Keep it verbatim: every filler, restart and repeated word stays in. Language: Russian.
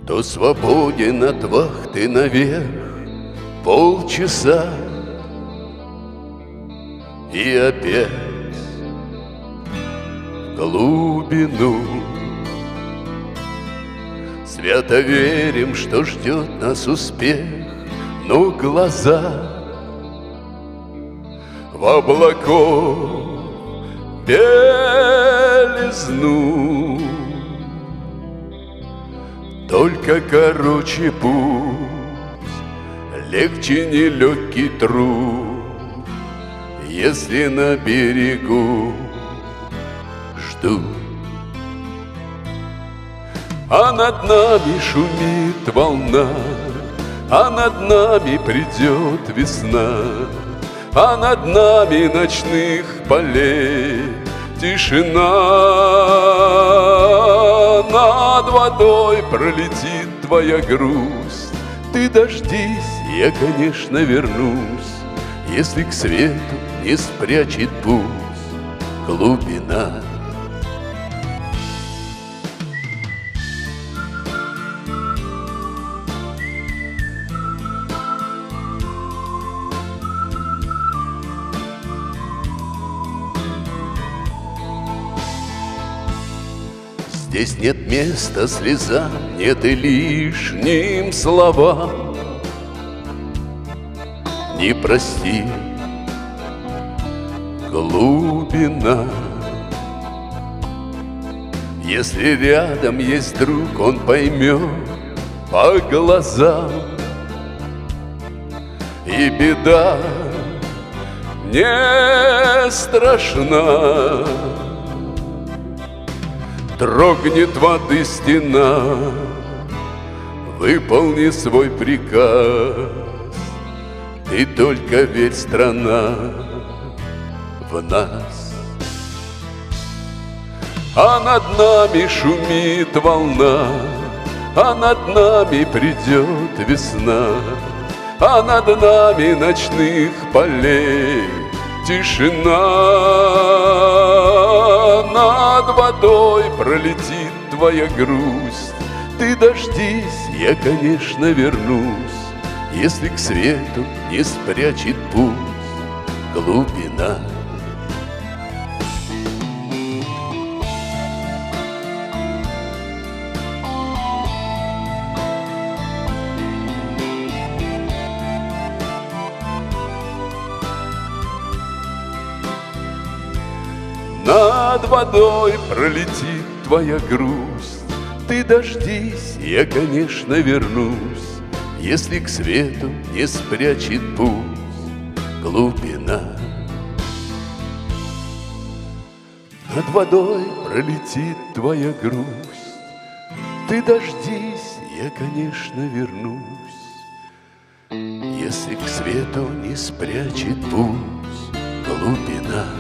Кто свободен от вахты наверх полчаса, и опять в глубину. Свято верим, что ждет нас успех, но глаза в облаков белизну. Только короче путь, легче нелегкий труд, если на берегу ждут. А над нами шумит волна, а над нами придет весна, а над нами ночных полей тишина. Над водой пролетит твоя грусть, ты дождись, я, конечно, вернусь, если к свету не спрячет путь глубина. Здесь нет места слезам, нет и лишним словам. Не прости, глубина. Если рядом есть друг, он поймет по глазам, и беда не страшна. Дрогнет воды стена, выполни свой приказ. Ты только верь, страна, в нас. А над нами шумит волна, а над нами придет весна, а над нами ночных полей тишина. Над водой пролетит твоя грусть, ты дождись, я, конечно, вернусь, если к свету не спрячет путь глубина. Над водой пролетит твоя грусть, ты дождись, я, конечно, вернусь, если к свету не спрячет путь глубина. Над водой пролетит твоя грусть, ты дождись, я, конечно, вернусь, если к свету не спрячет путь глубина.